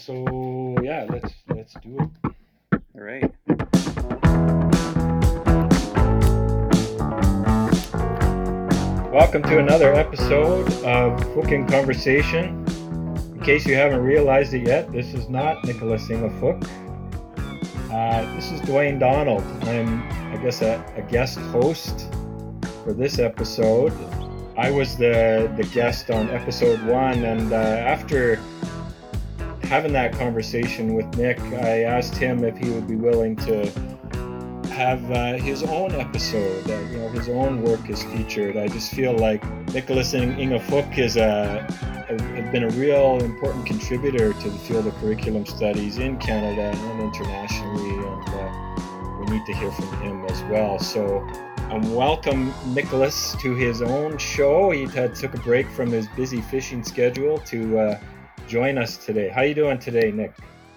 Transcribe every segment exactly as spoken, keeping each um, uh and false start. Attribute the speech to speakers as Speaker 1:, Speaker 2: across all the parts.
Speaker 1: So yeah, let's let's do it.
Speaker 2: All right.
Speaker 1: Welcome to another episode of Fook in Conversation. In case you haven't realized it yet, this is not Nicholas Ingafook. Uh, this is Dwayne Donald. I'm, I guess, a, a guest host for this episode. I was the the guest on episode one, and uh, after having that conversation with Nick, I asked him if he would be willing to have uh, his own episode. Uh, you know, his own work is featured. I just feel like Nicholas Ingafook is a, a has been a real important contributor to the field of curriculum studies in Canada and internationally, and uh, we need to hear from him as well. So, um, welcome Nicholas to his own show. He had took a break from his busy fishing schedule to uh, join us today. How you doing today, Nick?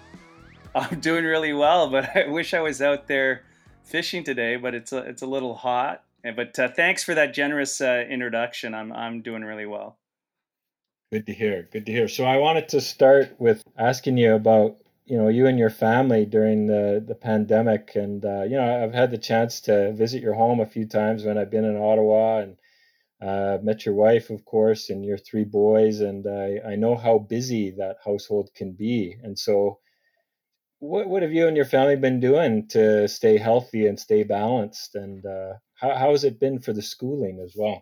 Speaker 2: I'm doing really well, but I wish I was out there fishing today. But it's a it's a little hot. And- But uh, thanks for that generous uh, introduction. I'm I'm doing really well.
Speaker 1: Good to hear. Good to hear. So I wanted to start with asking you about, you know, you and your family during the the pandemic, and uh, you know, I've had the chance to visit your home a few times when I've been in Ottawa, and uh, met your wife, of course, and your three boys, and I I know how busy that household can be, and so. What what have you and your family been doing to stay healthy and stay balanced? And uh, how how has it been for the schooling as well?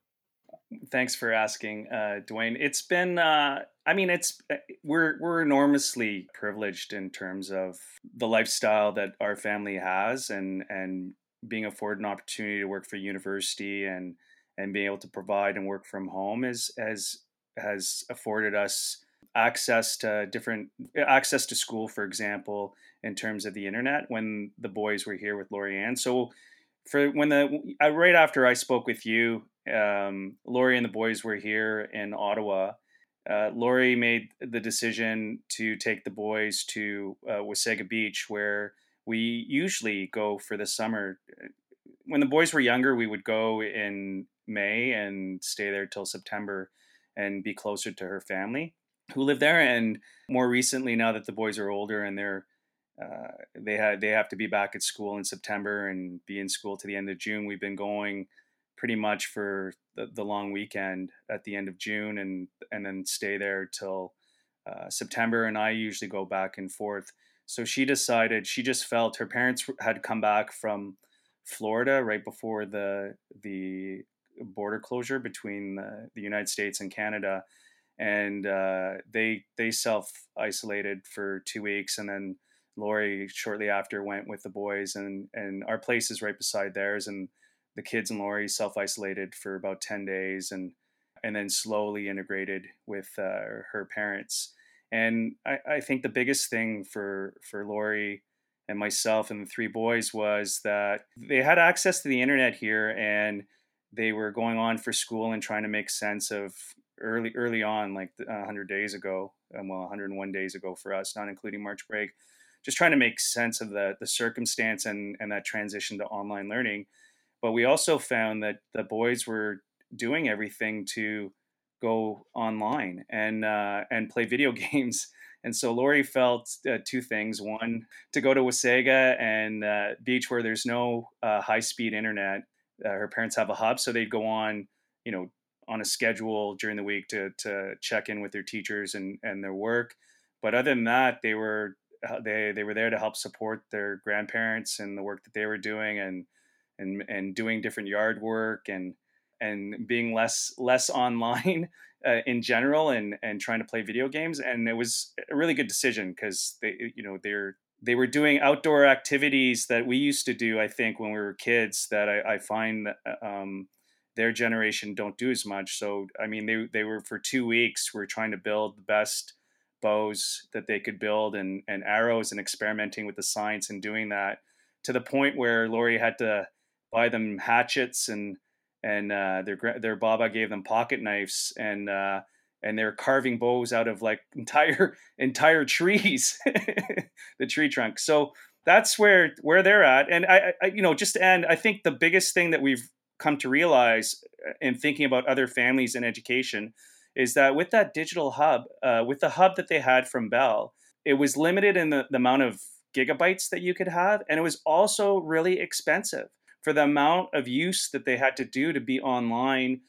Speaker 2: Thanks for asking, uh, Dwayne. It's been, uh, I mean, it's uh, we're we're enormously privileged in terms of the lifestyle that our family has, and and being afforded an opportunity to work for university and and being able to provide and work from home is has has afforded us access to different access to school, for example, in terms of the internet. When the boys were here with Lorianne, so for when the uh, right after I spoke with you, um, Lori and the boys were here in Ottawa. Uh, Lori made the decision to take the boys to uh, Wasaga Beach, where we usually go for the summer. When the boys were younger, we would go in May and stay there till September and be closer to her family who live there. And more recently, now that the boys are older and they're uh, they had they have to be back at school in September and be in school to the end of June. We've been going pretty much for the, the long weekend at the end of June, and and then stay there till uh, September. And I usually go back and forth. So she decided, she just felt her parents had come back from Florida right before the the border closure between the, the United States and Canada, and uh, they they self isolated for two weeks, and then Lori shortly after went with the boys, and and our place is right beside theirs, and the kids and Lori self isolated for about ten days, and and then slowly integrated with uh, her parents. And I, I think the biggest thing for for Lori and myself and the three boys was that they had access to the internet here, and they were going on for school and trying to make sense of early early on, like uh, one hundred days ago, um, well, one hundred one days ago for us, not including March break, just trying to make sense of the the circumstance and and that transition to online learning. But we also found that the boys were doing everything to go online and uh, and play video games. And so Lori felt uh, two things: one, to go to Wasaga and uh, beach where there's no uh, high speed internet. Uh, her parents have a hub, so they'd go on, you know, on a schedule during the week to to check in with their teachers and and their work. But other than that, they were uh, they they were there to help support their grandparents and the work that they were doing, and and and doing different yard work, and and being less less online uh, in general, and and trying to play video games. And it was a really good decision because they, you know, they're they were doing outdoor activities that we used to do, I think, when we were kids, that I, I find that um, their generation don't do as much. So I mean, they they were for two weeks were trying to build the best bows that they could build, and and arrows, and experimenting with the science and doing that, to the point where Lori had to buy them hatchets, and and uh, their their baba gave them pocket knives, and uh, and they're carving bows out of like entire entire trees, the tree trunk. So that's where where they're at. And I, I you know, just to end, I think the biggest thing that we've come to realize uh, in thinking about other families and education is that with that digital hub, uh, with the hub that they had from Bell, it was limited in the, the amount of gigabytes that you could have, and it was also really expensive for the amount of use that they had to do to be online,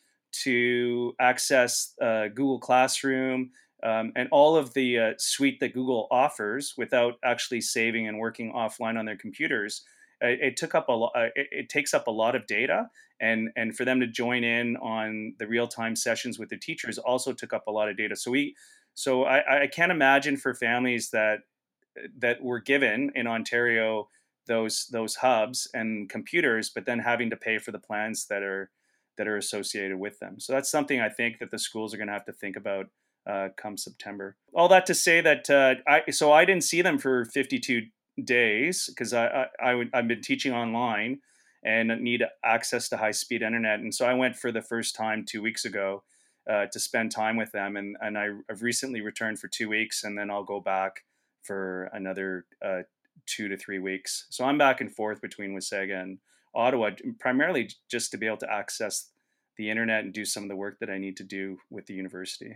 Speaker 2: to access uh, Google Classroom, um, and all of the uh, suite that Google offers without actually saving and working offline on their computers. It, it took up a lot. Uh, it, it takes up a lot of data, and and for them to join in on the real time sessions with the teachers also took up a lot of data. So we, so I, I can't imagine for families that that were given in Ontario those those hubs and computers, but then having to pay for the plans that are that are associated with them. So that's something I think that the schools are going to have to think about uh, come September. All that to say that uh, I so I didn't see them for fifty-two days because I, I, I would, I've been teaching online and need access to high speed internet, and so I went for the first time two weeks ago uh, to spend time with them, and and I, I've recently returned for two weeks, and then I'll go back for another uh, two to three weeks. So I'm back and forth between Wasaga and Ottawa, primarily just to be able to access the internet and do some of the work that I need to do with the university.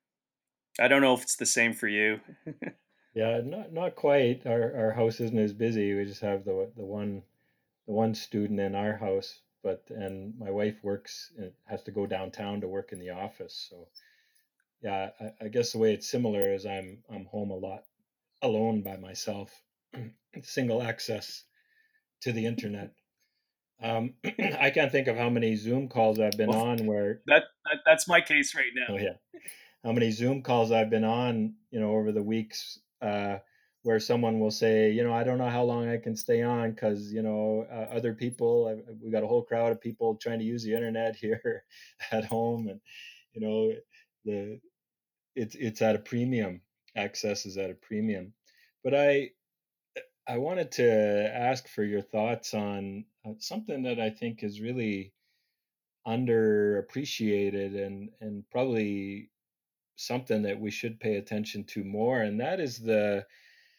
Speaker 2: I don't know if it's the same for you.
Speaker 1: Yeah, not not quite. Our our house isn't as busy. We just have the the one the one student in our house, but and my wife works and has to go downtown to work in the office. So yeah, I, I guess the way it's similar is I'm I'm home a lot alone by myself, single access to the internet. Um, I can't think of how many Zoom calls I've been
Speaker 2: Well,
Speaker 1: on where,
Speaker 2: that, that that's my case right now.
Speaker 1: oh yeah, how many Zoom calls I've been on, you know, over the weeks, uh, where someone will say, you know, I don't know how long I can stay on because, you know, uh, other people, uh, we got a whole crowd of people trying to use the internet here at home, and you know, the it's it's at a premium. Access is at a premium. But I I wanted to ask for your thoughts on uh, something that I think is really underappreciated and and probably something that we should pay attention to more, and that is the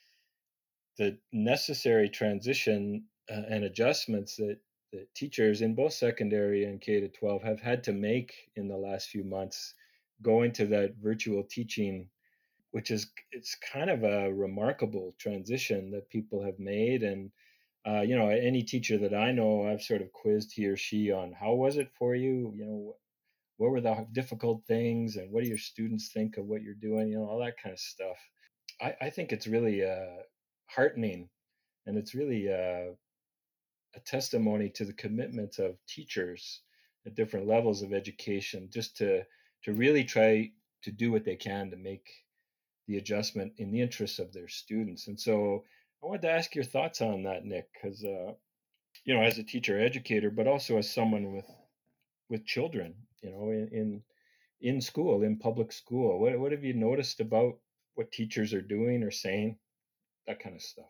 Speaker 1: the necessary transition uh, and adjustments that that teachers in both secondary and K to twelve have had to make in the last few months, going to that virtual teaching, which is it's kind of a remarkable transition that people have made. And uh, you know, any teacher that I know, I've sort of quizzed he or she on how was it for you, you know, what were the difficult things and what do your students think of what you're doing, you know, all that kind of stuff. I, I think it's really uh, heartening, and it's really uh, a testimony to the commitment of teachers at different levels of education, just to to really try to do what they can to make the adjustment in the interests of their students. And so I wanted to ask your thoughts on that, Nick, because uh, you know, as a teacher educator, but also as someone with with children, you know, in in, in school, in public school, what what have you noticed about what teachers are doing or saying, that kind of stuff?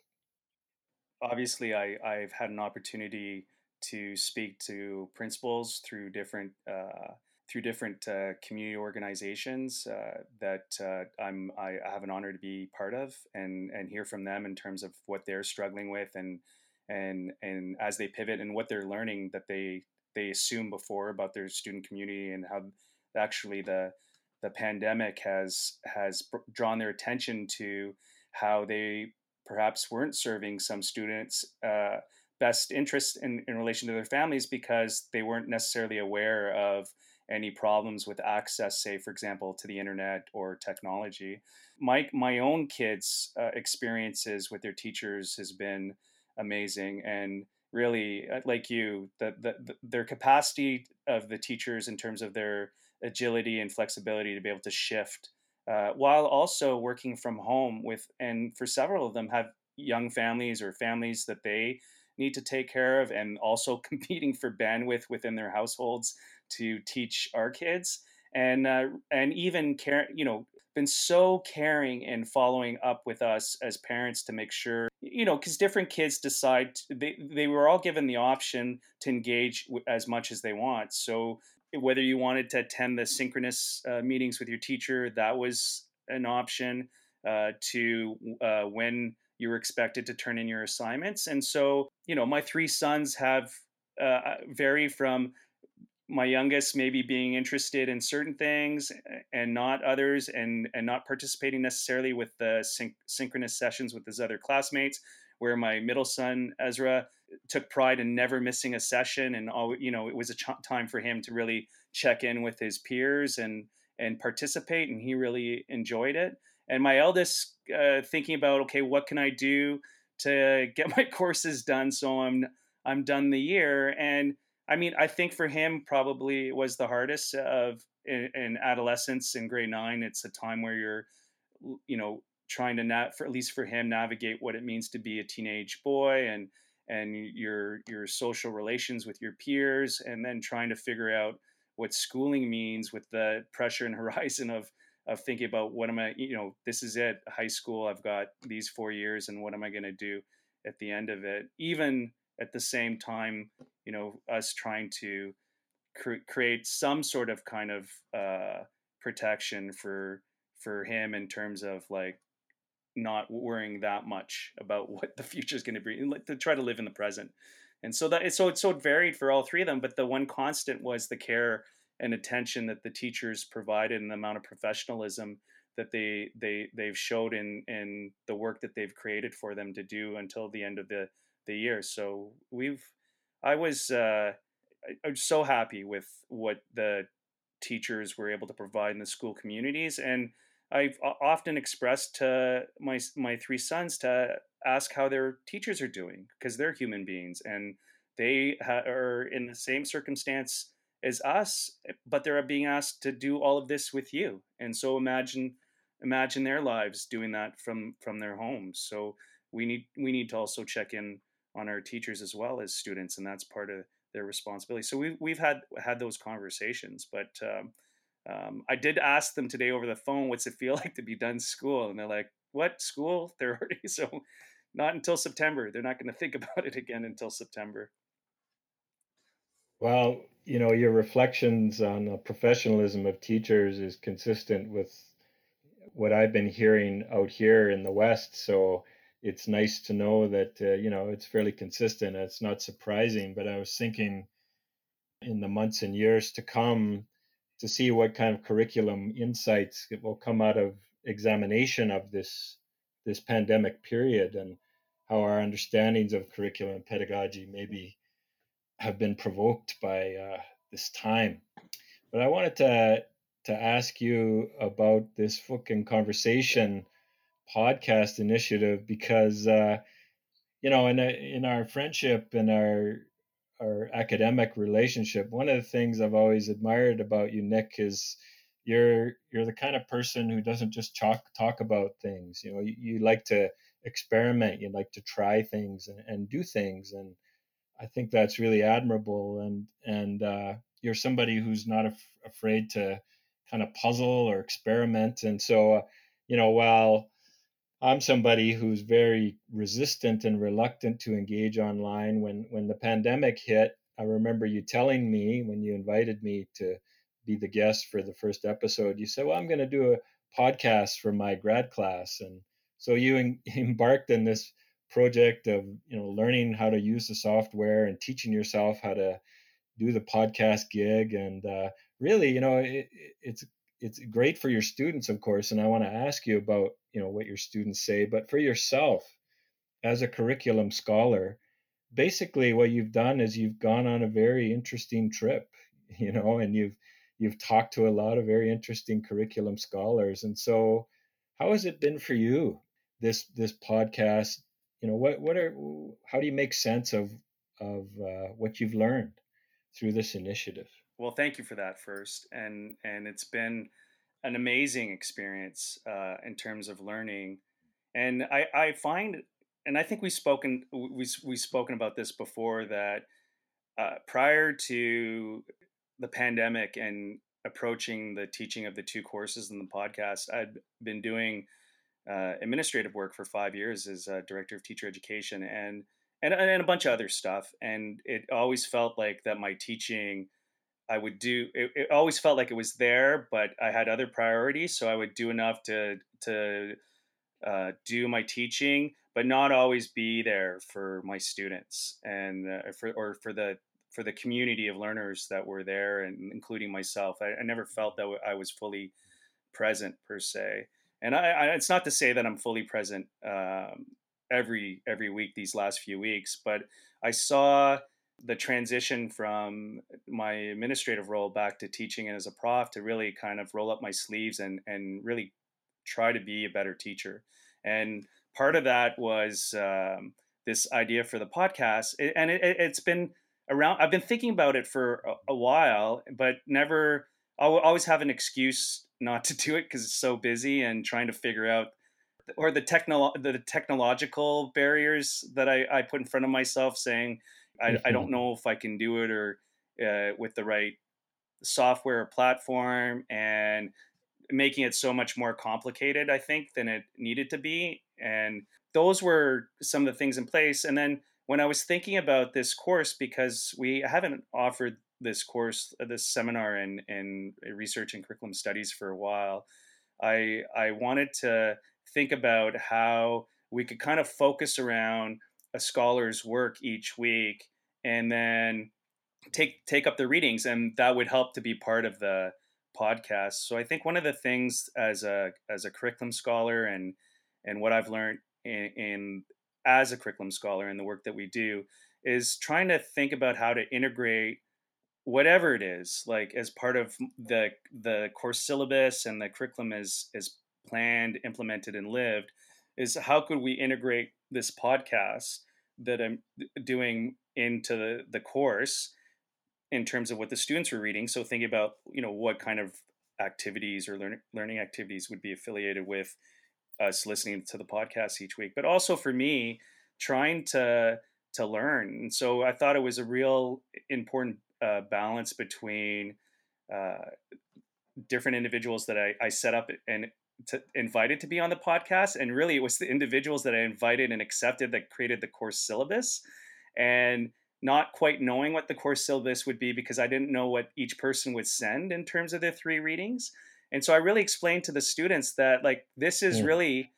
Speaker 2: Obviously, I, I've had an opportunity to speak to principals through different uh, through different uh, community organizations uh, that uh, I'm I have an honor to be part of, and and hear from them in terms of what they're struggling with, and and and as they pivot and what they're learning that they they assume before about their student community, and how actually the the pandemic has has drawn their attention to how they perhaps weren't serving some students uh, best interest in, in relation to their families because they weren't necessarily aware of any problems with access, say, for example, to the internet or technology. My, my own kids' uh, experiences with their teachers has been amazing. And really, uh, like you, the, the, the, their capacity of the teachers in terms of their agility and flexibility to be able to shift uh, while also working from home with, and for several of them have young families or families that they need to take care of, and also competing for bandwidth within their households to teach our kids, and uh, and even care, you know, been so caring and following up with us as parents to make sure, you know, because different kids decide, they they were all given the option to engage w- as much as they want. So whether you wanted to attend the synchronous uh, meetings with your teacher, that was an option, uh, to uh, when you were expected to turn in your assignments. And so, you know, my three sons have uh, vary from my youngest maybe being interested in certain things and not others, and and not participating necessarily with the syn- synchronous sessions with his other classmates, where my middle son Ezra took pride in never missing a session, and all, you know, it was a ch- time for him to really check in with his peers and and participate, and he really enjoyed it. And my eldest, uh, thinking about, okay, what can I do to get my courses done so i'm i'm done the year. And I mean, I think for him, probably was the hardest of in, in adolescence in grade nine. It's a time where you're, you know, trying to not, for at least for him, navigate what it means to be a teenage boy, and and your your social relations with your peers, and then trying to figure out what schooling means with the pressure and horizon of of thinking about, what am I, you know, this is it, high school. I've got these four years, and what am I going to do at the end of it? Even at the same time, you know, us trying to cre- create some sort of kind of uh, protection for for him in terms of like not worrying that much about what the future is going to be, and like to try to live in the present. And so that so it's so varied for all three of them, but the one constant was the care and attention that the teachers provided, and the amount of professionalism that they they they've showed in in the work that they've created for them to do until the end of the the year. So we've I was uh I, I'm so happy with what the teachers were able to provide in the school communities. And I've o- often expressed to my my three sons to ask how their teachers are doing, because they're human beings, and they ha- are in the same circumstance as us, but they're being asked to do all of this with you. And so imagine imagine their lives doing that from from their homes. So we need we need to also check in on our teachers as well as students, and that's part of their responsibility. So we've we've had had those conversations, but um, um, I did ask them today over the phone, "What's it feel like to be done school?" And they're like, "What, school?" They're already so not until September. They're not going to think about it again until September.
Speaker 1: Well, you know, your reflections on the professionalism of teachers is consistent with what I've been hearing out here in the West. So it's nice to know that, uh, you know, it's fairly consistent. It's not surprising, but I was thinking in the months and years to come to see what kind of curriculum insights will come out of examination of this this pandemic period, and how our understandings of curriculum and pedagogy maybe have been provoked by uh, this time. But I wanted to to ask you about this fucking conversation podcast initiative, because uh, you know, in a, in our friendship and our our academic relationship, one of the things I've always admired about you, Nick, is you're you're the kind of person who doesn't just talk talk about things. You know, you, you like to experiment, you like to try things and, and do things, and I think that's really admirable. And and uh, you're somebody who's not af- afraid to kind of puzzle or experiment. And so, uh, you know, while I'm somebody who's very resistant and reluctant to engage online, when when the pandemic hit, I remember you telling me when you invited me to be the guest for the first episode, you said, "Well, I'm going to do a podcast for my grad class." And so you en- embarked in this project of, you know, learning how to use the software and teaching yourself how to do the podcast gig. And uh, really, you know, it, it's it's great for your students, of course. And I want to ask you about, you know, what your students say, but for yourself as a curriculum scholar, basically what you've done is you've gone on a very interesting trip, you know, and you've you've talked to a lot of very interesting curriculum scholars. And so, how has it been for you, this this podcast? You know, what what are how do you make sense of of uh, what you've learned through this initiative?
Speaker 2: Well, thank you for that first, and and it's been an amazing experience uh, in terms of learning. And I I find, and I think we've spoken we we've spoken about this before, that uh, prior to the pandemic and approaching the teaching of the two courses in the podcast, I'd been doing uh, administrative work for five years as a director of teacher education, and, and and a bunch of other stuff. And it always felt like that my teaching, I would do. It, it always felt like it was there, but I had other priorities. So I would do enough to to uh, do my teaching, but not always be there for my students and uh, for or for the for the community of learners that were there, and including myself. I, I never felt that w- I was fully present per se. And I, I, it's not to say that I'm fully present um, every every week these last few weeks, but I saw the transition from my administrative role back to teaching as a prof to really kind of roll up my sleeves and and really try to be a better teacher. And part of that was um, this idea for the podcast, It- and it, it- it's been around. I've been thinking about it for a, a while, but never. I'll always have an excuse not to do it because it's so busy and trying to figure out or the techno the technological barriers that I, I put in front of myself, saying I, I don't know if I can do it or uh, with the right software or platform, and making it so much more complicated, I think, than it needed to be. And those were some of the things in place. And then when I was thinking about this course, because we haven't offered this course, uh, this seminar in, in research and curriculum studies for a while, I I wanted to think about how we could kind of focus around a scholar's work each week, and then take take up the readings, and that would help to be part of the podcast. So I think one of the things as a as a curriculum scholar, and and what I've learned in, in as a curriculum scholar in the work that we do, is trying to think about how to integrate whatever it is, like as part of the the course syllabus and the curriculum is is planned, implemented, and lived, is how could we integrate this podcast that I'm doing into the, the course in terms of what the students were reading. So thinking about, you know, what kind of activities or learning learning activities would be affiliated with us listening to the podcast each week, but also for me trying to to learn. And so I thought it was a real important uh, balance between uh, different individuals that I, I set up and to, invited to be on the podcast, and really it was the individuals that I invited and accepted that created the course syllabus, and not quite knowing what the course syllabus would be because I didn't know what each person would send in terms of their three readings. And so I really explained to the students that, like, this is
Speaker 1: Mm.
Speaker 2: really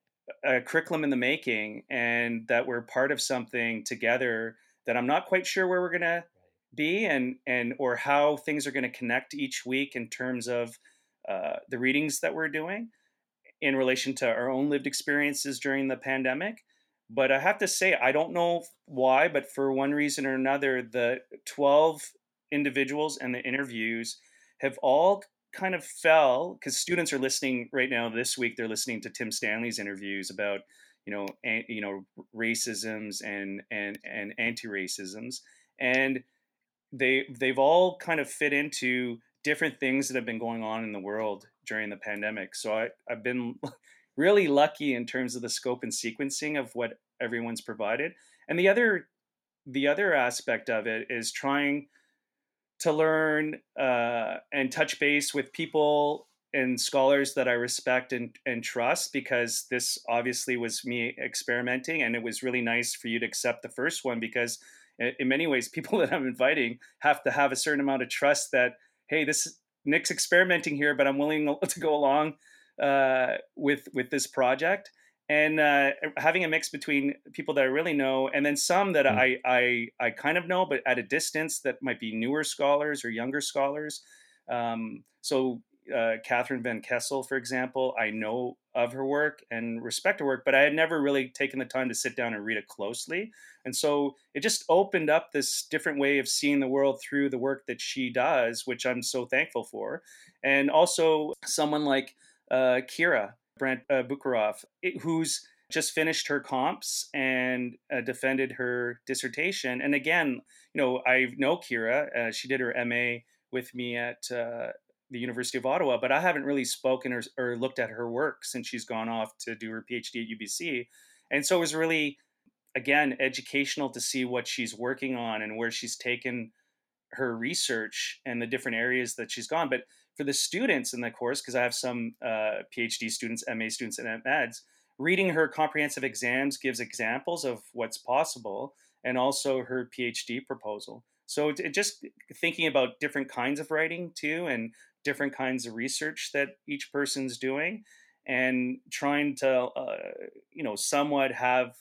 Speaker 2: a curriculum in the making, and that we're part of something together that I'm not quite sure where we're going to be, and and or how things are going to connect each week in terms of uh, the readings that we're doing in relation to our own lived experiences during the pandemic. But I have to say, I don't know why, but for one reason or another, the twelve individuals and the interviews have all kind of fell, because students are listening right now this week. They're listening to Tim Stanley's interviews about, you know, an, you know, racisms and and and anti-racisms, and they they've all kind of fit into different things that have been going on in the world during the pandemic. So I, I've been really lucky in terms of the scope and sequencing of what everyone's provided. And the other the other aspect of it is trying to learn uh, and touch base with people and scholars that I respect and, and trust, because this obviously was me experimenting, and it was really nice for you to accept the first one, because in, in many ways people that I'm inviting have to have a certain amount of trust that, hey, this Nick's experimenting here, but I'm willing to go along uh, with with this project. And uh, having a mix between people that I really know, and then some that
Speaker 1: Mm.
Speaker 2: I, I I kind of know, but at a distance, that might be newer scholars or younger scholars. Um, so uh, Catherine Van Kessel, for example, I know of her work and respect her work, but I had never really taken the time to sit down and read it closely. And so it just opened up this different way of seeing the world through the work that she does, which I'm so thankful for. And also someone like uh, Kira Brandt uh, Bukharov, it- who's just finished her comps and uh, defended her dissertation. And again, you know, I know Kira. Uh, she did her M A with me at uh, the University of Ottawa, but I haven't really spoken or, or looked at her work since she's gone off to do her PhD at U B C. And so it was really, again, educational to see what she's working on and where she's taken her research and the different areas that she's gone. But for the students in the course, because I have some uh, PhD students, M A students, and M Eds, reading her comprehensive exams gives examples of what's possible, and also her PhD proposal. So it, it just thinking about different kinds of writing too, and different kinds of research that each person's doing, and trying to, uh, you know, somewhat have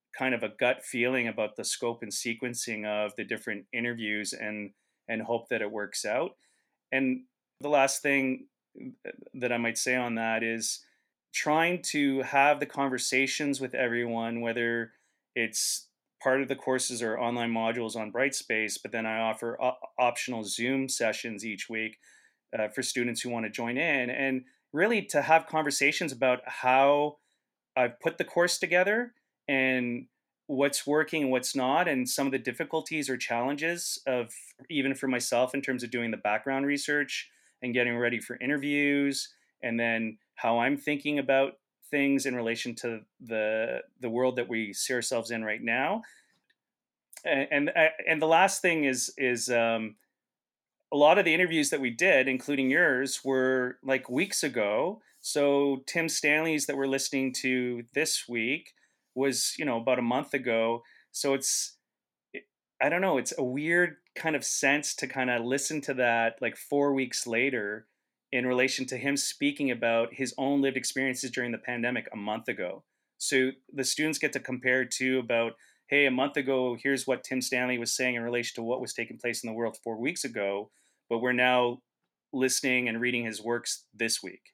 Speaker 2: kind of a gut feeling about the scope and sequencing of the different interviews, and and hope that it works out. And the last thing that I might say on that is trying to have the conversations with everyone, whether it's part of the courses or online modules on Brightspace, but then I offer op- optional Zoom sessions each week uh, for students who want to join in, and really to have conversations about how I've put the course together and what's working and what's not, and some of the difficulties or challenges of even for myself in terms of doing the background research and getting ready for interviews, and then how I'm thinking about things in relation to the the world that we see ourselves in right now. And and, uh, and the last thing is is um, a lot of the interviews that we did, including yours, were like weeks ago. So Tim Stanley's that we're listening to this week was, you know, about a month ago. So it's, I don't know, it's a weird kind of sense to kind of listen to that like four weeks later in relation to him speaking about his own lived experiences during the pandemic a month ago. So the students get to compare to about, hey, a month ago, here's what Tim Stanley was saying in relation to what was taking place in the world four weeks ago, but we're now listening and reading his works this week.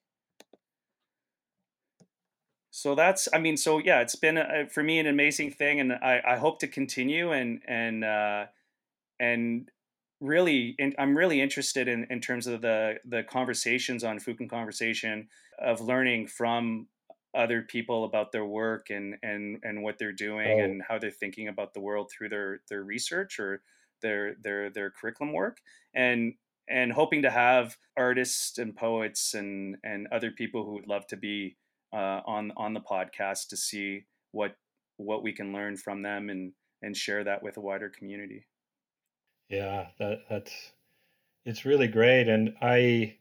Speaker 2: So that's, I mean, so yeah, it's been a, for me an amazing thing, and I, I hope to continue, and and uh, and really, in, I'm really interested in, in terms of the the conversations on Fukin Conversation, of learning from other people about their work, and and and what they're doing
Speaker 1: Oh,
Speaker 2: and how they're thinking about the world through their their research or their their their curriculum work, and and hoping to have artists and poets and and other people who would love to be uh, on on the podcast to see what what we can learn from them, and and share that with a wider community.
Speaker 1: yeah, that that's it's really great. And I,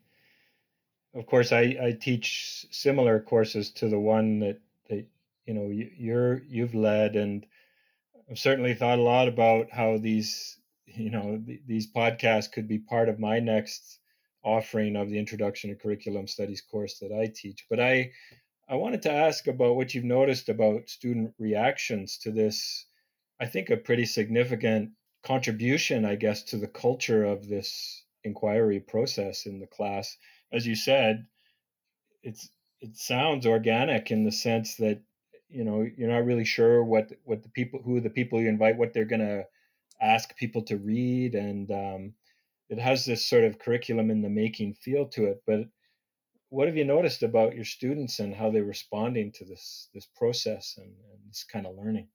Speaker 1: of course, I I teach similar courses to the one that that you know you, you're you've led, and I've certainly thought a lot about how these, you know, th- these podcasts could be part of my next offering of the Introduction to Curriculum Studies course that I teach. But I, I wanted to ask about what you've noticed about student reactions to this. I think a pretty significant contribution, I guess, to the culture of this inquiry process in the class. As you said, it's it sounds organic in the sense that you know you're not really sure what what the people who the people you invite what they're going to ask people to read, and um, it has this sort of curriculum in the making feel to it. But what have you noticed about your students and how they're responding to this this process and, and this kind of learning?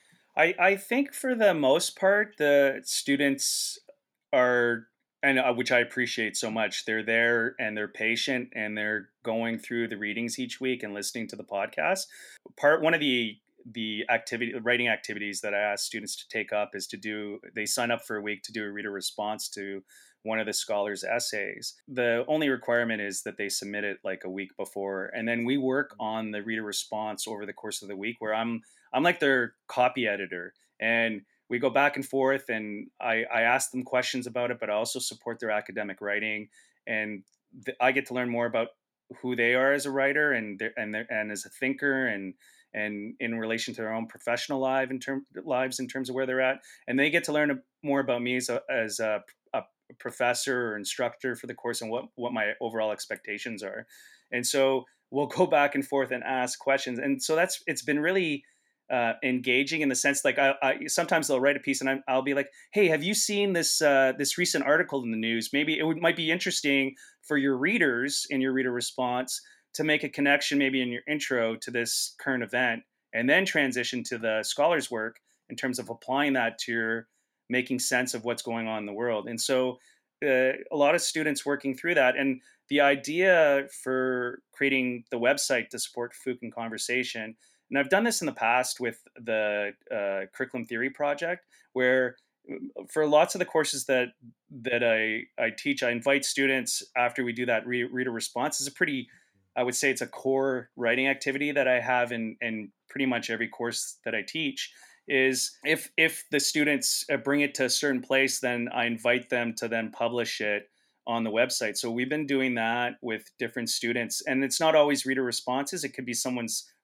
Speaker 2: I, I think for the most part, the students are, and uh, which I appreciate so much. They're there and they're patient and they're going through the readings each week and listening to the podcast. Part one of the the activity writing activities that I ask students to take up is to do. They sign up for a week to do a reader response to one of the scholars' essays. The only requirement is that they submit it like a week before, and then we work on the reader response over the course of the week. Where I'm I'm like their copy editor, and we go back and forth, and I, I ask them questions about it, but I also support their academic writing, and th- I get to learn more about who they are as a writer, and their, and their, and as a thinker, and and in relation to their own professional life in term, lives in terms of where they're at, and they get to learn more about me as a, as a, a professor or instructor for the course, and what what my overall expectations are, and so we'll go back and forth and ask questions, and so that's it's been really uh, engaging in the sense like I, I sometimes they'll write a piece and I'm, I'll be like, hey, have you seen this uh, this recent article in the news? Maybe it would, might be interesting for your readers in your reader response to make a connection maybe in your intro to this current event, and then transition to the scholar's work in terms of applying that to your making sense of what's going on in the world. And so uh, a lot of students working through that, and the idea for creating the website to support Fukin Conversation, and I've done this in the past with the uh, curriculum theory project, where uh, for lots of the courses that that I, I teach, I invite students after we do that re- reader response. It's a pretty, I would say it's a core writing activity that I have in, in pretty much every course that I teach. Is if if the students uh, bring it to a certain place, then I invite them to then publish it on the website. So we've been doing that with different students, and it's not always reader responses. It could be someone's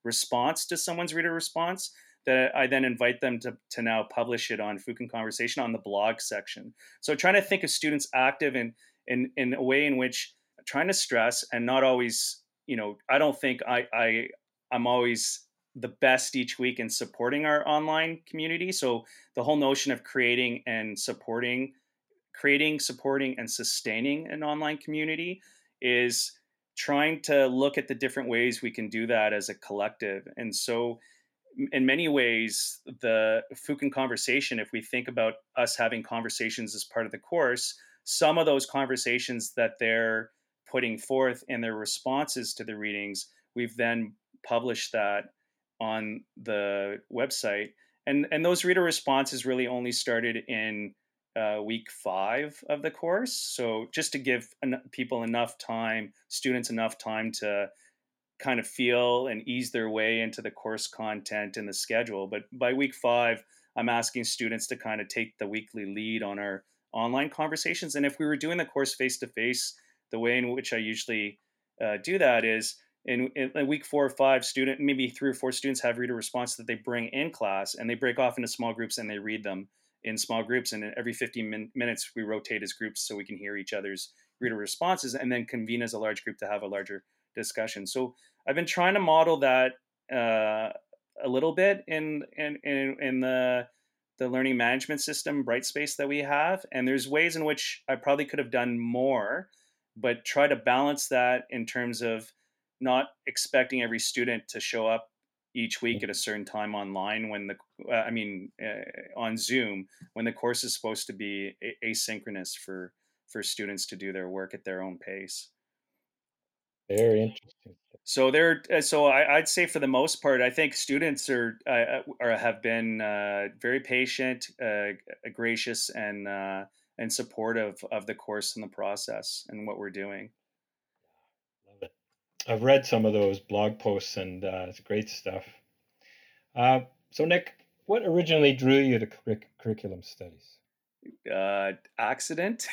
Speaker 2: response to someone's reader response that I then invite them to, to now publish it on Fukin Conversation on the blog section. So trying to think of students active in, in, in a way in which trying to stress and not always, you know, I don't think I, I, I'm always the best each week in supporting our online community. So the whole notion of creating and supporting, creating, supporting, and sustaining an online community is trying to look at the different ways we can do that as a collective. And so in many ways, the Fukin Conversation, if we think about us having conversations as part of the course, some of those conversations that they're putting forth in their responses to the readings, we've then published that on the website. And, and those reader responses really only started in uh, week five of the course. So just to give en- people enough time, students enough time to kind of feel and ease their way into the course content and the schedule. But by week five, I'm asking students to kind of take the weekly lead on our online conversations. And if we were doing the course face to face, the way in which I usually uh, do that is in, in week four or five, student, maybe three or four students have reader response that they bring in class, and they break off into small groups and they read them in small groups. And every fifteen min- minutes, we rotate as groups so we can hear each other's reader responses and then convene as a large group to have a larger discussion. So I've been trying to model that uh, a little bit in in in, in the the learning management system Brightspace that we have. And there's ways in which I probably could have done more, but try to balance that in terms of not expecting every student to show up each week at a certain time online when the uh, I mean uh, on Zoom when the course is supposed to be a- asynchronous for for students to do their work at their own pace.
Speaker 1: Very interesting.
Speaker 2: So they're uh, so I, I'd say for the most part, I think students are uh, are have been uh, very patient, uh, gracious, and uh, and supportive of the course and the process and what we're doing.
Speaker 1: Love it. I've read some of those blog posts, and uh, it's great stuff. Uh, so, Nick, what originally drew you to curric- curriculum studies?
Speaker 2: Uh, accident?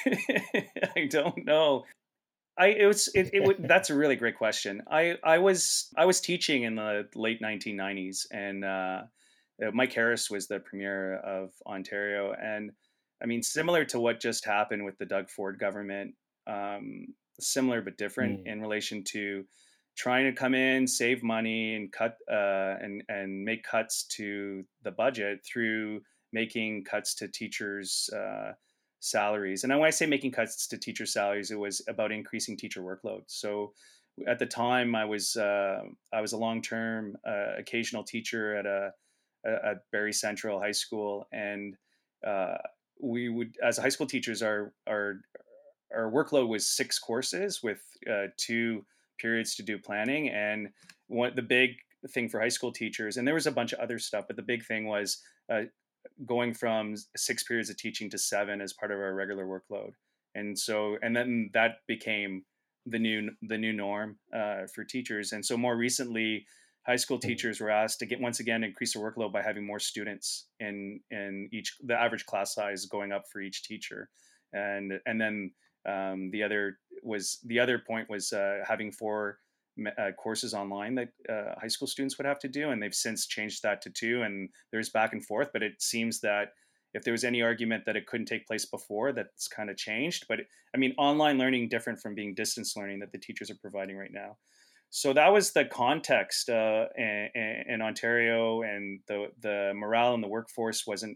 Speaker 2: I don't know. I it was it, it would that's a really great question. I I was I was teaching in the late nineteen nineties, and uh, uh, Mike Harris was the premier of Ontario, and I mean similar to what just happened with the Doug Ford government, um, similar but different
Speaker 1: Mm,
Speaker 2: in relation to trying to come in, save money, and cut uh, and and make cuts to the budget through making cuts to teachers. Uh, salaries. And when I say making cuts to teacher salaries, it was about increasing teacher workload. So at the time, I was uh, I was a long term uh, occasional teacher at a at Barrie Central High School, and uh, we would, as high school teachers, our our our workload was six courses with uh, two periods to do planning. And what the big thing for high school teachers, and there was a bunch of other stuff, but the big thing was uh, going from six periods of teaching to seven as part of our regular workload. And so, and then that became the new the new norm uh, for teachers. And so, more recently, high school
Speaker 1: mm,
Speaker 2: teachers were asked to get once again increase their workload by having more students in in each the average class size going up for each teacher. And and then um, the other was the other point was uh, having four uh, courses online that uh, high school students would have to do, and they've since changed that to two. And there's back and forth, but it seems that if there was any argument that it couldn't take place before, that's kind of changed. But I mean, online learning different from being distance learning that the teachers are providing right now. So that was the context uh, in, in Ontario, and the the morale in the workforce wasn't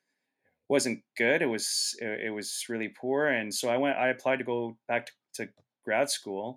Speaker 2: wasn't good. It was it was really poor, and so I went. I applied to go back to, to grad school.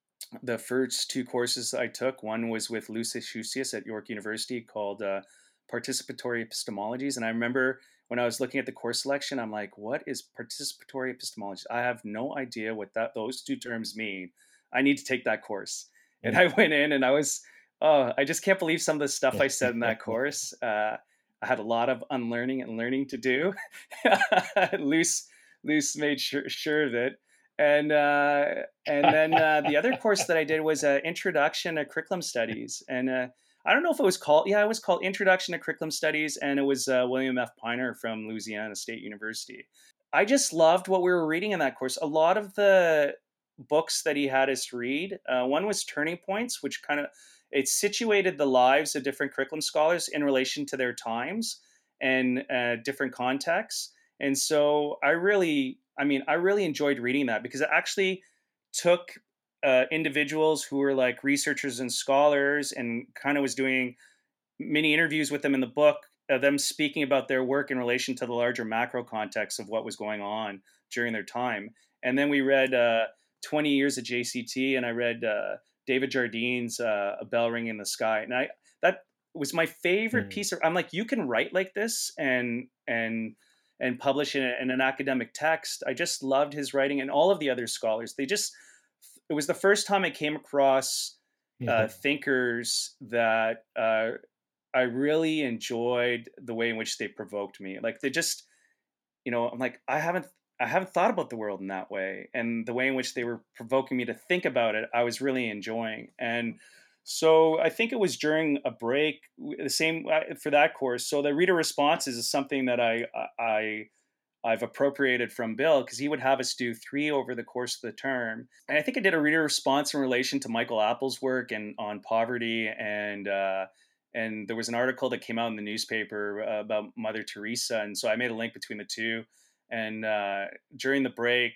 Speaker 2: The first two courses I took, one was with Lucius Husius at York University called uh, Participatory Epistemologies. And I remember when I was looking at the course selection, I'm like, what is participatory epistemology? I have no idea what that those two terms mean. I need to take that course. And
Speaker 1: mm.
Speaker 2: I went in and I was, oh, I just can't believe some of the stuff I said in that course. Uh, I had a lot of unlearning and learning to do. Luce, Luce made sure, sure of it. And uh, and then uh, the other course that I did was uh, Introduction to Curriculum Studies. And uh, I don't know if it was called, yeah, it was called Introduction to Curriculum Studies. And it was uh, William F. Piner from Louisiana State University. I just loved what we were reading in that course. A lot of the books that he had us read, uh, one was Turning Points, which kind of, it situated the lives of different curriculum scholars in relation to their times and uh, different contexts. And so I really, I mean, I really enjoyed reading that because it actually took uh, individuals who were like researchers and scholars and kind of was doing many interviews with them in the book, uh, them speaking about their work in relation to the larger macro context of what was going on during their time. And then we read uh, twenty Years at J C T, and I read uh, David Jardine's uh, A Bell Ringing in the Sky. And I that was my favorite
Speaker 1: Mm.
Speaker 2: piece of, I'm like, you can write like this and and and publish in, in an academic text. I just loved his writing, and all of the other scholars. They just, it was the first time I came across uh,
Speaker 1: Yeah.
Speaker 2: thinkers that uh, I really enjoyed the way in which they provoked me. Like they just, you know, I'm like, I haven't I haven't thought about the world in that way. And the way in which they were provoking me to think about it, I was really enjoying. And so I think it was during a break, the same uh, for that course. So the reader responses is something that I I I've appropriated from Bill because he would have us do three over the course of the term. And I think I did a reader response in relation to Michael Apple's work and on poverty, and uh, and there was an article that came out in the newspaper uh, about Mother Teresa, and so I made a link between the two. And uh, during the break,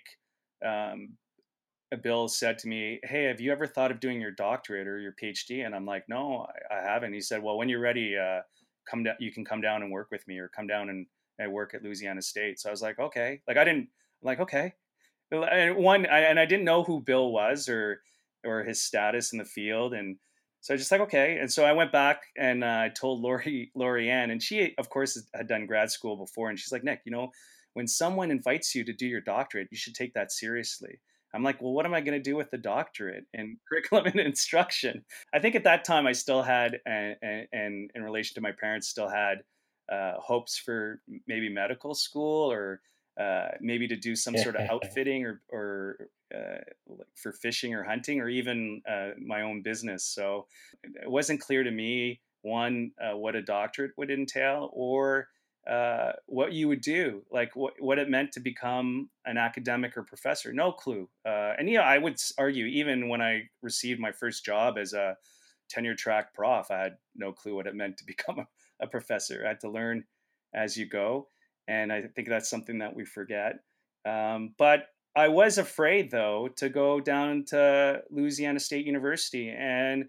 Speaker 2: um, Bill said to me, "Hey, have you ever thought of doing your doctorate or your PhD?" And I'm like, "No, I, I haven't." He said, "Well, when you're ready, uh, come down. You can come down and work with me, or come down and, and work at Louisiana State." So I was like, "Okay." Like I didn't I'm like okay. And one, I, and I didn't know who Bill was or or his status in the field, and so I was just like, okay. And so I went back and uh, I told Lori Lori Ann, and she, of course, had done grad school before, and she's like, "Nick, you know, when someone invites you to do your doctorate, you should take that seriously." I'm like, well, what am I going to do with the doctorate in curriculum and instruction? I think at that time I still had, and, and, and in relation to my parents, still had uh, hopes for maybe medical school or uh, maybe to do some sort of outfitting or, or uh, like for fishing or hunting or even uh, my own business. So it wasn't clear to me, one, uh, what a doctorate would entail or uh, what you would do, like what, what it meant to become an academic or professor. No clue. Uh, and yeah, I would argue even when I received my first job as a tenure track prof, I had no clue what it meant to become a, a professor. I had to learn as you go. And I think that's something that we forget. Um, but I was afraid, though, to go down to Louisiana State University. And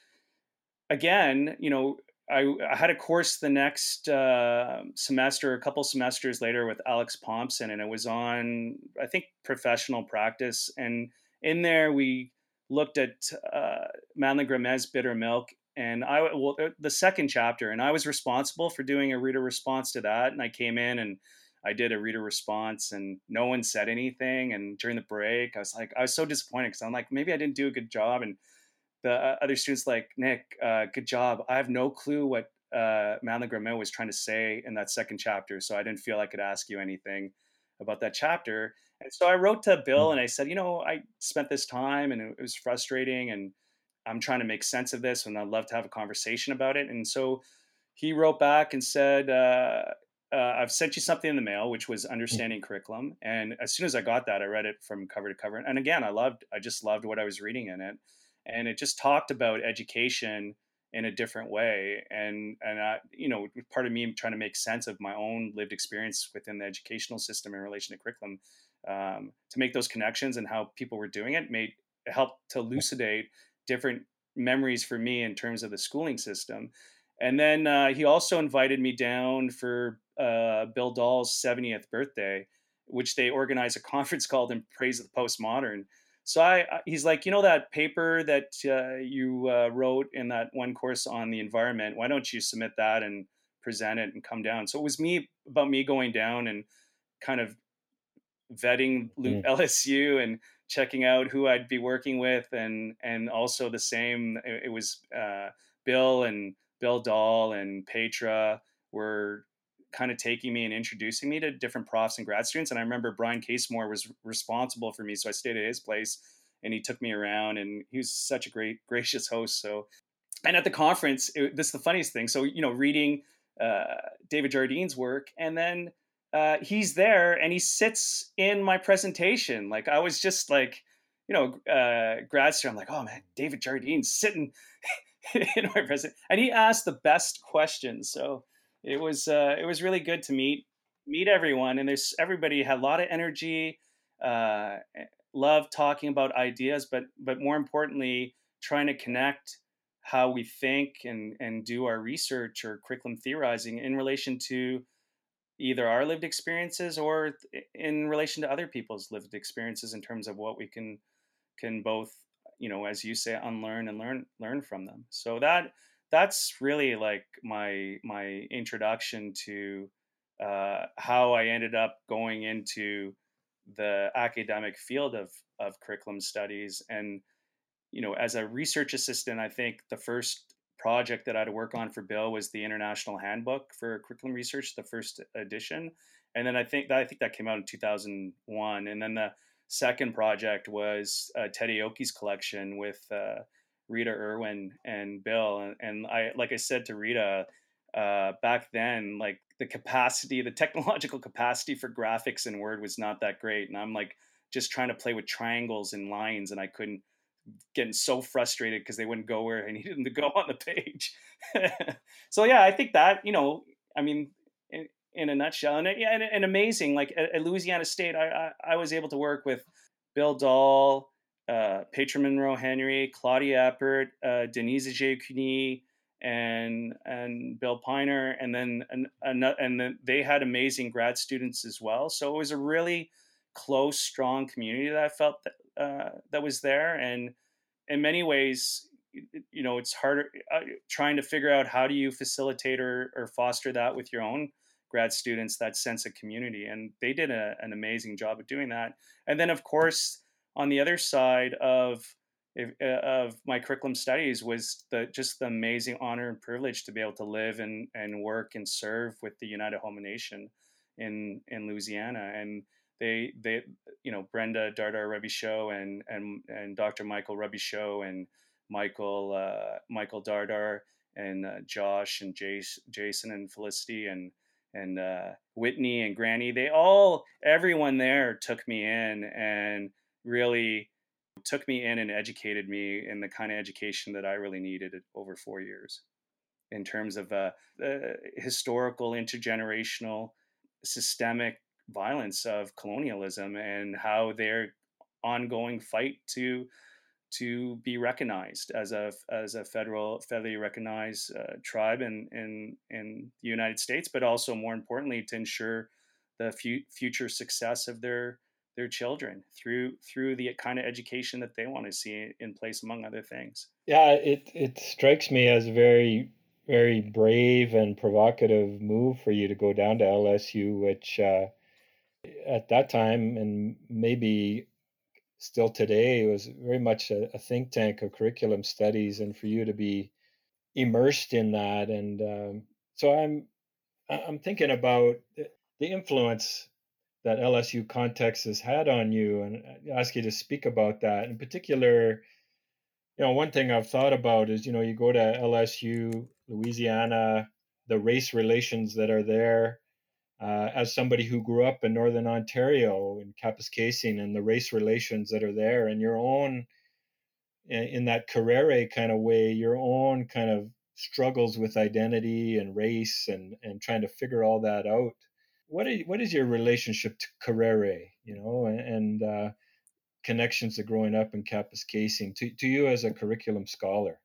Speaker 2: again, you know, I, I had a course the next uh, semester, a couple semesters later with Alex Thompson, and it was on, I think, professional practice. And in there, we looked at uh, Manly Gramez Bitter Milk, and I well uh, the second chapter, and I was responsible for doing a reader response to that. And I came in and I did a reader response, and no one said anything. And during the break, I was like, I was so disappointed because I'm like, maybe I didn't do a good job, and the uh, other students like, Nick, uh, good job. I have no clue what uh, Manly Gramel was trying to say in that second chapter, so I didn't feel I could ask you anything about that chapter. And so I wrote to Bill and I said, you know, I spent this time and it was frustrating, and I'm trying to make sense of this, and I'd love to have a conversation about it. And so he wrote back and said, uh, uh, I've sent you something in the mail, which was Understanding Curriculum. And as soon as I got that, I read it from cover to cover. And again, I loved, I just loved what I was reading in it. And it just talked about education in a different way. And, and I, you know, part of me trying to make sense of my own lived experience within the educational system in relation to curriculum, um, to make those connections and how people were doing it made help to elucidate different memories for me in terms of the schooling system. And then uh, he also invited me down for uh, Bill Dahl's seventieth birthday, which they organized a conference called In Praise of the Postmodern. So I, he's like, you know, that paper that uh, you uh, wrote in that one course on the environment, why don't you submit that and present it and come down? So it was me about me going down and kind of vetting
Speaker 1: Mm.
Speaker 2: L S U and checking out who I'd be working with, and and also the same. It, it was uh, Bill and Bill Dahl and Petra were kind of taking me and introducing me to different profs and grad students. And I remember Brian Casemore was responsible for me, so I stayed at his place, and he took me around, and he was such a great, gracious host. So, and at the conference, it, this is the funniest thing. So, you know, reading uh, David Jardine's work, and then uh, he's there and he sits in my presentation. Like I was just like, you know, uh, grad student. I'm like, oh man, David Jardine's sitting in our president, and he asked the best questions. So it was uh, it was really good to meet meet everyone, and there's everybody had a lot of energy, uh, love talking about ideas, but but more importantly, trying to connect how we think and and do our research or curriculum theorizing in relation to either our lived experiences or in relation to other people's lived experiences in terms of what we can can both, you know, as you say, unlearn and learn learn from them. So that that's really like my my introduction to uh, how I ended up going into the academic field of of curriculum studies. And you know, as a research assistant, I think the first project that I had to work on for Bill was the International Handbook for Curriculum Research, the first edition, and then I think that I think that came out in two thousand one, and then the second project was uh, Teddy Oki's collection with uh, Rita Irwin and Bill, and, and I, like I said to Rita, uh, back then, like the capacity, the technological capacity for graphics in Word was not that great, and I'm like just trying to play with triangles and lines, and I couldn't getting so frustrated because they wouldn't go where I needed them to go on the page. So yeah, I think that, you know, I mean, in, in a nutshell, and, yeah, and, and amazing. Like at, at Louisiana State, I, I I was able to work with Bill Dahl, uh, Patron Monroe Henry, Claudia Eppert, uh, Denise J. Cuny, and and Bill Piner, and then and and, and then they had amazing grad students as well. So it was a really close, strong community that I felt that uh, that was there, and in many ways, you know, it's harder uh, trying to figure out how do you facilitate or, or foster that with your own grad students, that sense of community. And they did a, an amazing job of doing that. And then, of course, on the other side of uh, of my curriculum studies was the just the amazing honor and privilege to be able to live and, and work and serve with the United Homa Nation in in Louisiana. And they they you know, Brenda Dardar Rebichot and and and Doctor Michael Rebichot and Michael uh, Michael Dardar and uh, Josh and Jace, Jason and Felicity and and uh, Whitney and Granny. They all, everyone there took me in and really took me in and educated me in the kind of education that I really needed over four years in terms of uh, the historical, intergenerational, systemic violence of colonialism and how their ongoing fight to to be recognized as a as a federal federally recognized uh, tribe in, in in the United States, but also more importantly to ensure the fu- future success of their their children through through the kind of education that they want to see in place, among other things.
Speaker 1: Yeah, it it strikes me as a very very brave and provocative move for you to go down to L S U, which uh, at that time and maybe still today was very much a, a think tank of curriculum studies, and for you to be immersed in that. And um, so I'm I'm thinking about the influence that L S U context has had on you, and I ask you to speak about that. In particular, you know, one thing I've thought about is, you know, you go to L S U, Louisiana, the race relations that are there. Uh, as somebody who grew up in Northern Ontario in Kapuskasing, and the race relations that are there, and your own, in that Carrere kind of way, your own kind of struggles with identity and race, and and trying to figure all that out. What is what is your relationship to Carrere? You know, and, and uh, connections to growing up in Kapuskasing to to you as a curriculum scholar.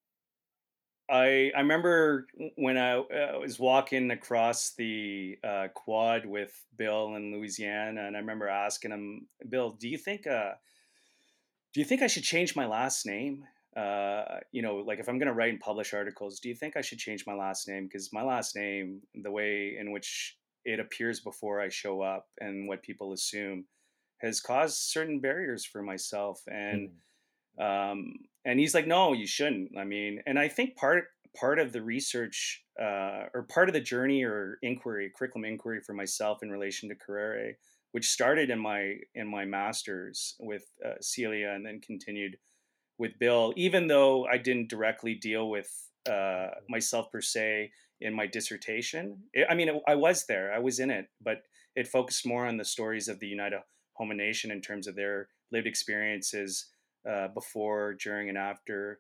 Speaker 2: I I remember when I, uh, was walking across the uh, quad with Bill in Louisiana, and I remember asking him, Bill, do you think uh, do you think I should change my last name? Uh, you know, like if I'm going to write and publish articles, do you think I should change my last name? Because my last name, the way in which it appears before I show up and what people assume, has caused certain barriers for myself. And
Speaker 1: Mm.
Speaker 2: um, and he's like, no, you shouldn't. I mean, and I think part part of the research uh, or part of the journey or inquiry, curriculum inquiry for myself in relation to Carrere, which started in my in my master's with uh, Celia and then continued with Bill, even though I didn't directly deal with uh, myself per se in my dissertation. It, I mean, it, I was there, I was in it, but it focused more on the stories of the United Homa Nation in terms of their lived experiences uh, before, during, and after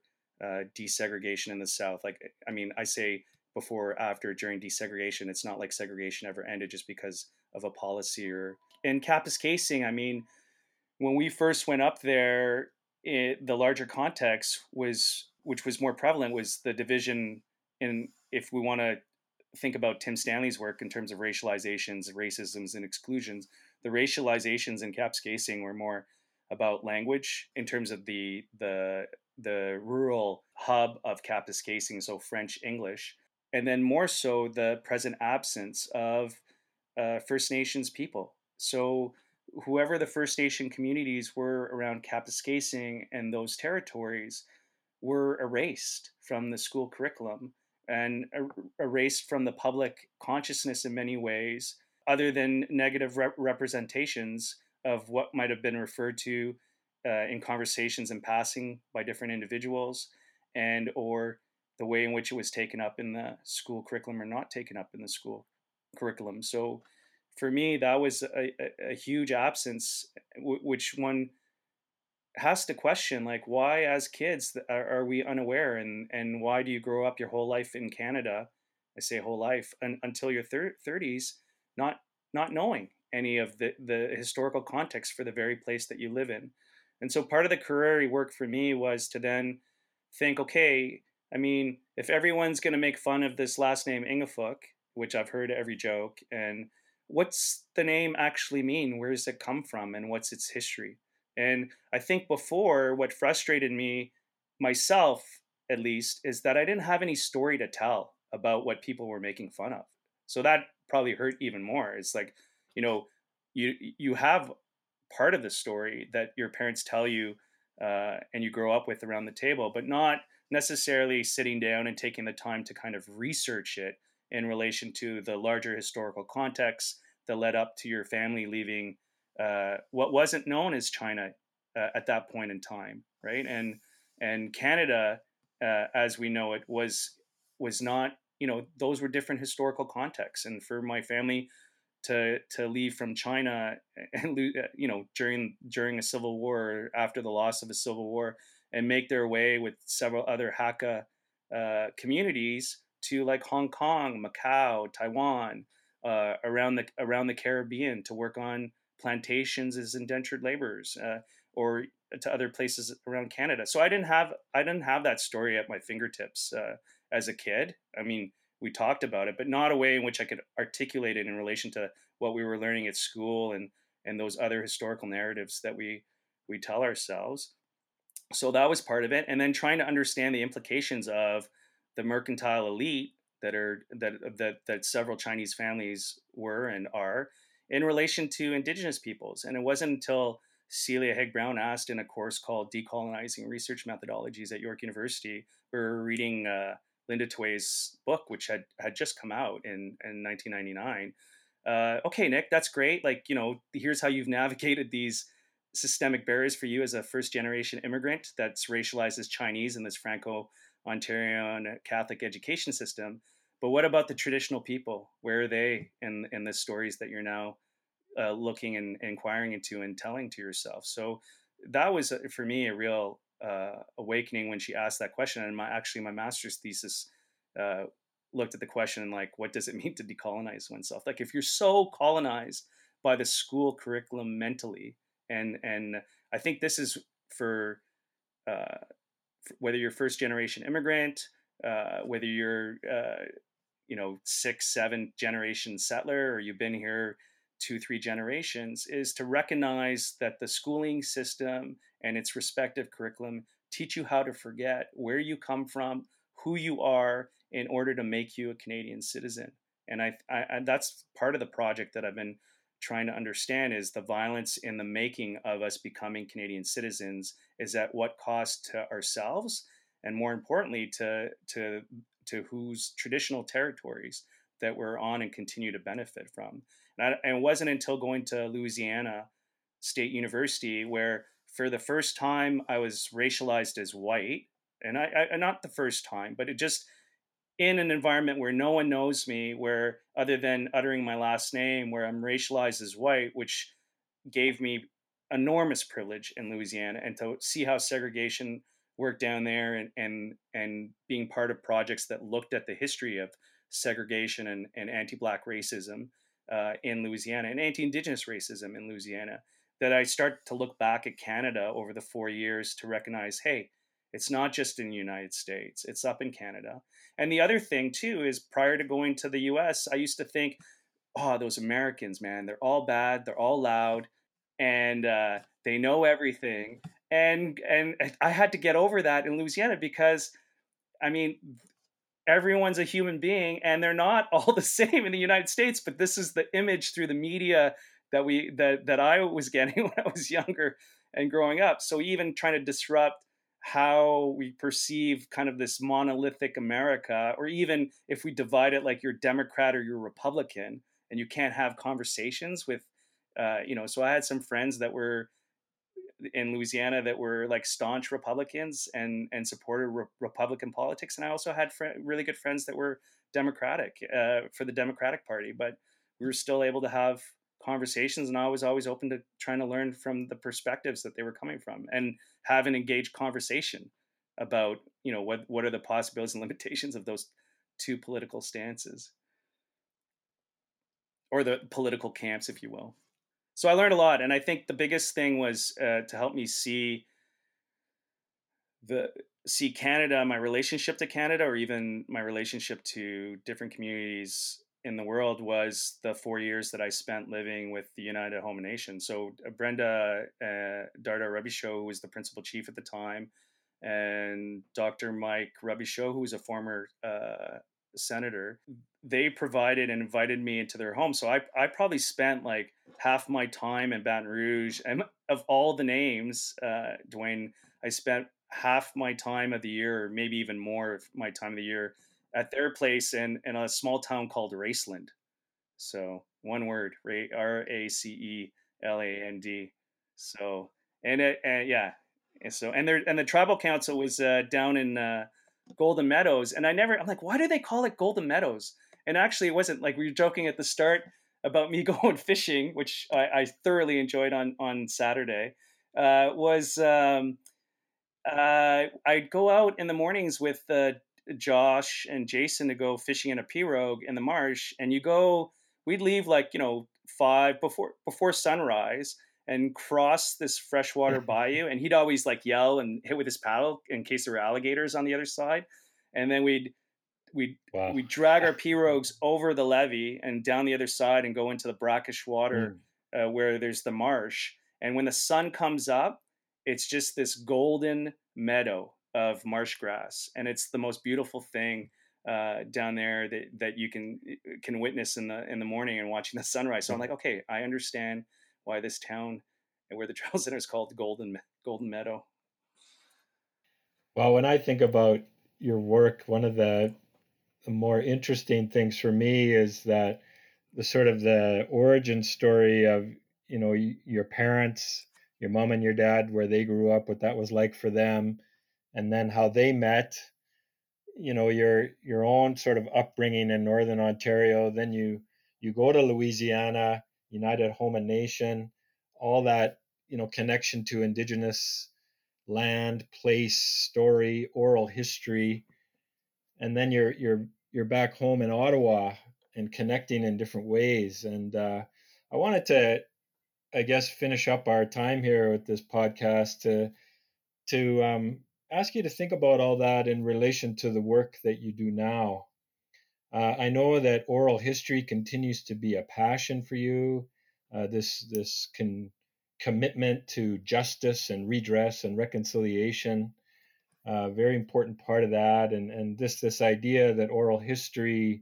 Speaker 2: uh, desegregation in the South. Like, I mean, I say before, after, during desegregation, it's not like segregation ever ended just because of a policy. Or in Kapuskasing, I mean, when we first went up there, it, the larger context was, which was more prevalent, was the division in, if we want to think about Tim Stanley's work in terms of racializations, racisms, and exclusions, the racializations in Kapuskasing were more about language in terms of the the the rural hub of Kapuskasing, so French English, and then more so the present absence of uh, First Nations people. So whoever the First Nation communities were around Kapuskasing and those territories were erased from the school curriculum and er- erased from the public consciousness in many ways, other than negative rep- representations of what might have been referred to uh, in conversations in passing by different individuals, and or the way in which it was taken up in the school curriculum or not taken up in the school curriculum. So for me, that was a, a, a huge absence, w- which one has to question, like, why as kids are, are we unaware, and and why do you grow up your whole life in Canada? I say whole life, un, until your thir- thirties, not not knowing any of the the historical context for the very place that you live in. And so part of the career work for me was to then think, okay, I mean, if everyone's going to make fun of this last name Ingefuk, which I've heard every joke, and what's the name actually mean? Where does it come from, and what's its history? And I think before, what frustrated me, myself at least, is that I didn't have any story to tell about what people were making fun of. So that probably hurt even more. It's like, you know, you you have part of the story that your parents tell you uh, and you grow up with around the table, but not necessarily sitting down and taking the time to kind of research it in relation to the larger historical context that led up to your family leaving uh, what wasn't known as China uh, at that point in time, right? And and Canada, uh, as we know it, was was not. You know, those were different historical contexts, and for my family to to leave from China and you know during during a civil war, or after the loss of a civil war, and make their way with several other Hakka uh, communities to like Hong Kong, Macau, Taiwan, uh, around the around the Caribbean to work on plantations as indentured laborers, uh, or to other places around Canada. So I didn't have I didn't have that story at my fingertips uh, as a kid. I mean, we talked about it, but not a way in which I could articulate it in relation to what we were learning at school, and and those other historical narratives that we we tell ourselves. So that was part of it, and then trying to understand the implications of the mercantile elite that are that that that several Chinese families were and are in relation to Indigenous peoples. And it wasn't until Celia Haig Brown asked in a course called Decolonizing Research Methodologies at York University, we were reading uh, Linda Tway's book, which had had just come out in in nineteen ninety-nine. Uh, okay, Nick, that's great. Like, you know, here's how you've navigated these systemic barriers for you as a first generation immigrant that's racialized as Chinese in this Franco Ontarian Catholic education system. But what about the traditional people? Where are they in, in the stories that you're now uh, looking and inquiring into and telling to yourself? So that was, uh, for me, a real uh, awakening when she asked that question. And my actually, my master's thesis uh, looked at the question like, what does it mean to decolonize oneself? Like, if you're so colonized by the school curriculum mentally, and and I think this is for, uh, for whether you're first generation immigrant, uh, whether you're uh, you know six, seven generation settler, or you've been here two, three generations, is to recognize that the schooling system and its respective curriculum teach you how to forget where you come from, who you are, in order to make you a Canadian citizen. And I, I, I that's part of the project that I've been trying to understand, is the violence in the making of us becoming Canadian citizens is at what cost to ourselves, and more importantly to to to whose traditional territories that we're on and continue to benefit from. And, I, and it wasn't until going to Louisiana State University where, for the first time, I was racialized as white, and I, I not the first time, but it just in an environment where no one knows me, where other than uttering my last name, where I'm racialized as white, which gave me enormous privilege in Louisiana, and to see how segregation work down there and and and being part of projects that looked at the history of segregation and, and anti-black racism uh, in Louisiana and anti-indigenous racism in Louisiana, that I start to look back at Canada over the four years to recognize, hey, it's not just in the United States, it's up in Canada. And the other thing too is, prior to going to the U S, I used to think, oh, those Americans, man, they're all bad, they're all loud, and uh, they know everything. And and I had to get over that in Louisiana, because I mean, everyone's a human being, and they're not all the same in the United States. But this is the image through the media that we that that I was getting when I was younger and growing up. So even trying to disrupt how we perceive kind of this monolithic America, or even if we divide it like you're Democrat or you're Republican, and you can't have conversations with, uh, you know. So I had some friends that were in Louisiana that were like staunch Republicans and and supported re- Republican politics, and I also had fr- really good friends that were Democratic uh, for the Democratic Party, but we were still able to have conversations, and I was always open to trying to learn from the perspectives that they were coming from and have an engaged conversation about, you know, what what are the possibilities and limitations of those two political stances, or the political camps, if you will. So I learned a lot, and I think the biggest thing was uh, to help me see the see Canada, my relationship to Canada, or even my relationship to different communities in the world, was the four years that I spent living with the United Homa Nation. So uh, Brenda uh, Darda Robichaud, who was the principal chief at the time, and Doctor Mike Robichaud, who was a former uh, senator, they provided and invited me into their home. So I, I probably spent like half my time in Baton Rouge, and of all the names, uh, Dwayne, I spent half my time of the year, or maybe even more of my time of the year, at their place in, in a small town called Raceland. So one word, R A C E L A N D. So, and it, and yeah, and so, and there, and the tribal council was uh, down in uh, Golden Meadows, and I never, I'm like, why do they call it Golden Meadows? And actually, it wasn't like we were joking at the start about me going fishing, which I, I thoroughly enjoyed on on Saturday. Uh, was um, uh, I'd go out in the mornings with uh, Josh and Jason to go fishing in a pirogue in the marsh, and you go. We'd leave like, you know, five before before sunrise and cross this freshwater bayou, and he'd always like yell and hit with his paddle in case there were alligators on the other side, and then we'd we'd
Speaker 1: Wow.
Speaker 2: we'd drag our pirogues over the levee and down the other side and go into the brackish water
Speaker 1: Mm.
Speaker 2: uh, where there's the marsh. And when the sun comes up, it's just this golden meadow of marsh grass, and it's the most beautiful thing uh, down there that that you can can witness in the in the morning and watching the sunrise. So I'm like, okay, I understand why this town and where the trail center is called Golden Golden Meadow.
Speaker 1: Well, when I think about your work, one of the, the more interesting things for me is that the sort of the origin story of, you know, y- your parents, your mom and your dad, where they grew up, what that was like for them, and then how they met, you know, your your own sort of upbringing in northern Ontario. Then you you go to Louisiana, United Homa Nation, all that, you know, connection to indigenous land, place, story, oral history, and then you're you're you're back home in Ottawa and connecting in different ways. And uh, I wanted to, I guess, finish up our time here with this podcast to to um, ask you to think about all that in relation to the work that you do now. Uh, I know that oral history continues to be a passion for you. Uh, this this can commitment to justice and redress and reconciliation, a very important part of that, and and this this idea that oral history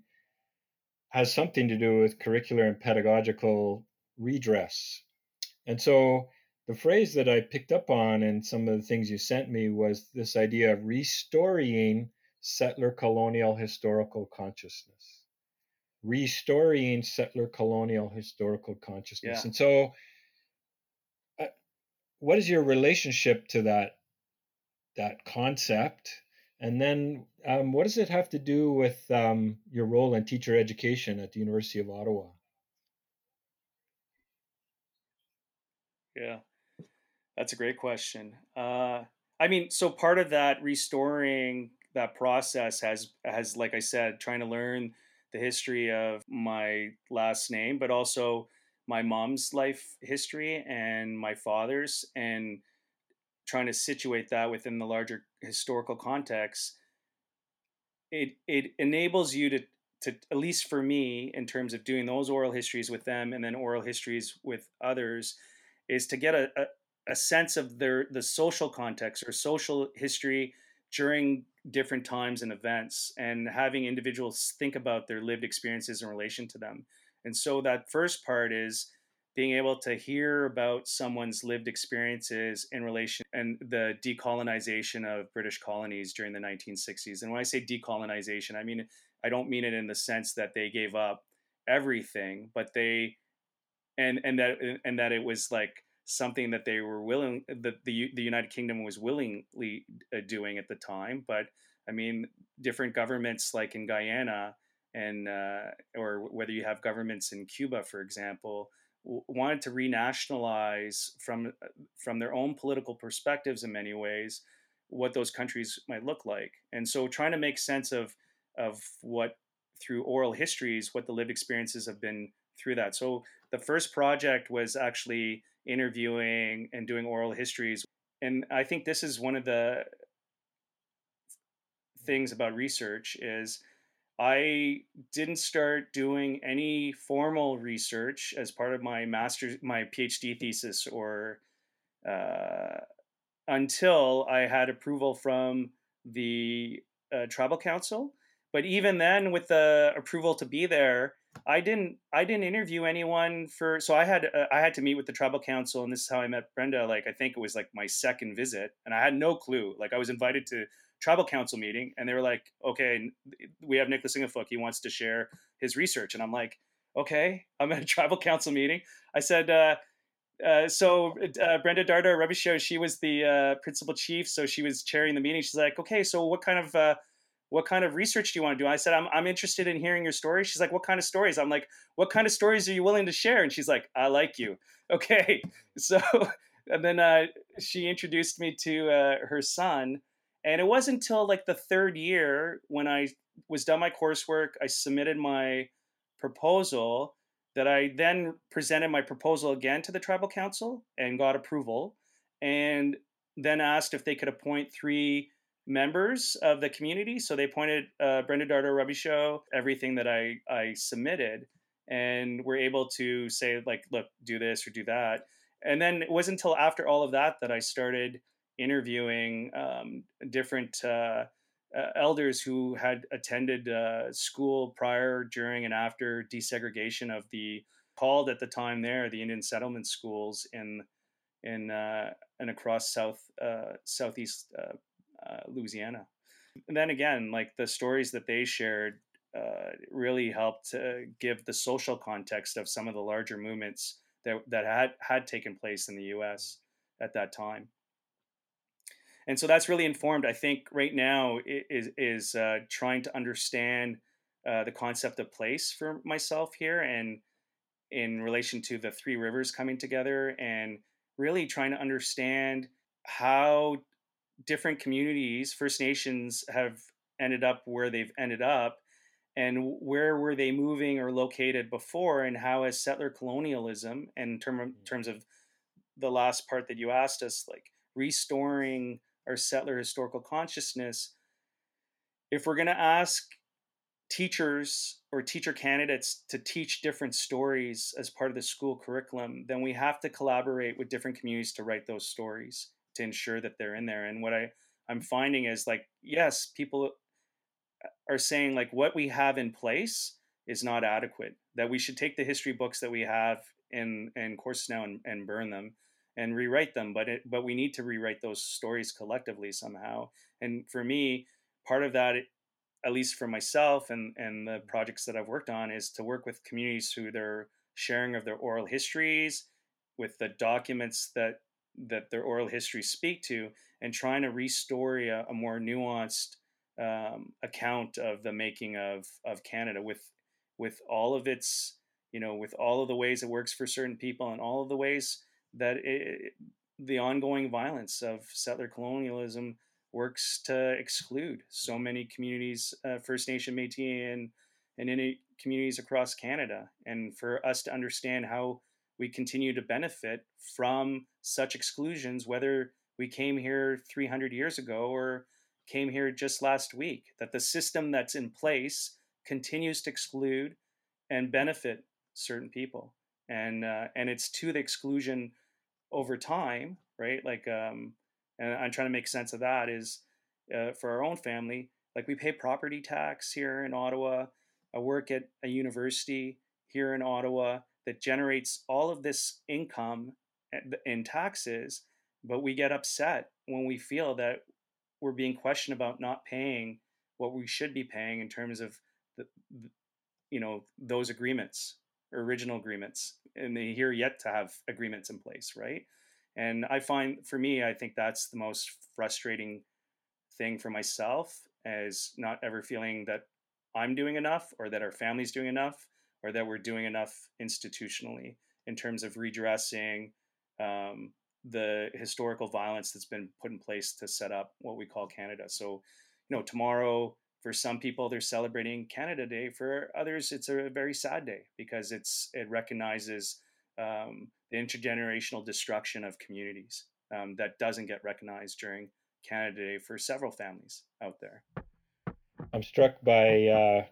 Speaker 1: has something to do with curricular and pedagogical redress. And so the phrase that I picked up on in some of the things you sent me was this idea of restoring settler colonial historical consciousness. Restoring settler colonial historical consciousness.
Speaker 2: Yeah.
Speaker 1: And so, uh, what is your relationship to that that concept? And then, um, what does it have to do with um, your role in teacher education at the University of Ottawa?
Speaker 2: Yeah. That's a great question. Uh, I mean, so part of that restoring that process has has like I said, trying to learn the history of my last name, but also my mom's life history and my father's, and trying to situate that within the larger historical context. It it enables you to to at least for me, in terms of doing those oral histories with them and then oral histories with others, is to get a, a, a sense of their the social context or social history during different times and events, and having individuals think about their lived experiences in relation to them. And so that first part is being able to hear about someone's lived experiences in relation and the decolonization of British colonies during the nineteen sixties. And when I say decolonization, I mean I don't mean it in the sense that they gave up everything, but they and and that and that it was like something that they were willing that the the United Kingdom was willingly uh, doing at the time. But I mean, different governments like in Guyana and uh, or whether you have governments in Cuba, for example, w- wanted to renationalize from from their own political perspectives in many ways what those countries might look like. And so trying to make sense of of what through oral histories, what the lived experiences have been through that. So the first project was actually interviewing and doing oral histories. And I think this is one of the things about research is I didn't start doing any formal research as part of my master's, my PhD thesis, or uh, until I had approval from the uh, tribal council. But even then, with the approval to be there, I didn't I didn't interview anyone for. So I had uh, I had to meet with the tribal council, and this is how I met Brenda. Like I think it was like my second visit, and I had no clue. Like I was invited to tribal council meeting, and they were like, "Okay, we have Nicholas Ingefuk. He wants to share his research," and I'm like, "Okay, I'm at a tribal council meeting." I said. Uh, uh, so uh, Brenda Darda Rebisho, she was the uh, principal chief, so she was chairing the meeting. She's like, "Okay, so what kind of uh, what kind of research do you want to do?" I said, "I'm I'm interested in hearing your stories." She's like, "What kind of stories?" I'm like, "What kind of stories are you willing to share?" And she's like, "I like you." Okay, so and then uh, she introduced me to uh, her son, and it wasn't until like the third year when I was done my coursework, I submitted my proposal, that I then presented my proposal again to the tribal council and got approval, and then asked if they could appoint three members of the community. So they appointed uh, Brenda Dardo Rubisho, everything that I, I submitted, and were able to say, like, look, do this or do that. And then it wasn't until after all of that that I started interviewing um, different uh, uh, elders who had attended uh, school prior, during, and after desegregation of the called at the time there the Indian settlement schools in in uh, and across south uh, southeast uh, uh, Louisiana. And then again, like the stories that they shared uh, really helped to give the social context of some of the larger movements that that had had taken place in the U S at that time. And so that's really informed, I think, right now is is uh, trying to understand uh, the concept of place for myself here, and in relation to the three rivers coming together, and really trying to understand how different communities, First Nations, have ended up where they've ended up, and where were they moving or located before, and how has settler colonialism, and in term, terms of the last part that you asked us, like restoring our settler historical consciousness, if we're going to ask teachers or teacher candidates to teach different stories as part of the school curriculum, then we have to collaborate with different communities to write those stories to ensure that they're in there. And what I, I'm finding is, like, yes, people are saying like what we have in place is not adequate, that we should take the history books that we have in in courses now, and, and burn them and rewrite them, but it but we need to rewrite those stories collectively somehow. And for me, part of that, at least for myself and and the projects that I've worked on, is to work with communities through their sharing of their oral histories, with the documents that that their oral histories speak to, and trying to restore a, a more nuanced um, account of the making of of Canada, with with all of its, you know, with all of the ways it works for certain people, and all of the ways that it the ongoing violence of settler colonialism works to exclude so many communities, uh, First Nation, Métis, and and Inuit communities across Canada, and for us to understand how we continue to benefit from such exclusions, whether we came here three hundred years ago or came here just last week, that the system that's in place continues to exclude and benefit certain people, and uh, and it's to the exclusion over time, right? Like, um, and I'm trying to make sense of that. Is uh, for our own family, like we pay property tax here in Ottawa. I work at a university here in Ottawa that generates all of this income in taxes, but we get upset when we feel that we're being questioned about not paying what we should be paying in terms of the, you know, those agreements, original agreements, and they here yet to have agreements in place, right? And I find, for me, I think that's the most frustrating thing for myself, as not ever feeling that I'm doing enough, or that our family's doing enough, or that we're doing enough institutionally in terms of redressing um, the historical violence that's been put in place to set up what we call Canada. So, you know, tomorrow, for some people, they're celebrating Canada Day. For others, it's a very sad day because it's it recognizes um, the intergenerational destruction of communities um, that doesn't get recognized during Canada Day for several families out there.
Speaker 1: I'm struck by, uh,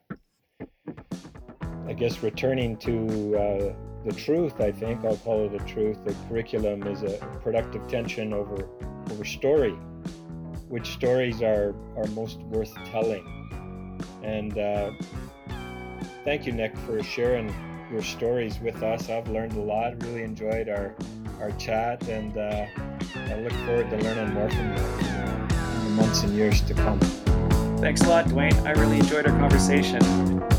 Speaker 1: I guess, returning to uh, the truth. I think I'll call it a truth. The curriculum is a productive tension over over story. Which stories are, are most worth telling? And uh, thank you, Nick, for sharing your stories with us. I've learned a lot. Really enjoyed our our chat, and uh, I look forward to learning more from you in the months and years to come.
Speaker 2: Thanks a lot, Dwayne. I really enjoyed our conversation.